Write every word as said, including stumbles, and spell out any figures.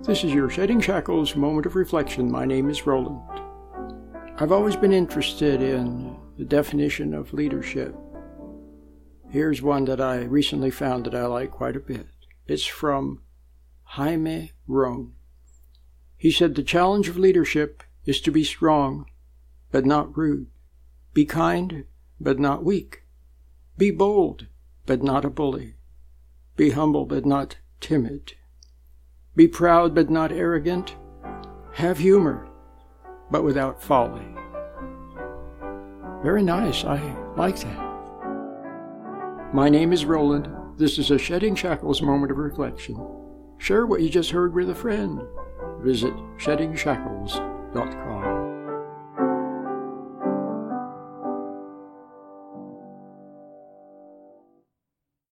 This is your Shedding Shackles moment of reflection. My name is Roland. I've always been interested in the definition of leadership. Here's one that I recently found that I like quite a bit. It's from Jaime Rohn. He said, "The challenge of leadership is to be strong, but not rude. Be kind, but not weak. Be bold, but not a bully. Be humble, but not timid. Be proud, but not arrogant. Have humor, but without folly." Very nice. I like that. My name is Roland. This is a Shedding Shackles moment of reflection. Share what you just heard with a friend. Visit shedding shackles dot com.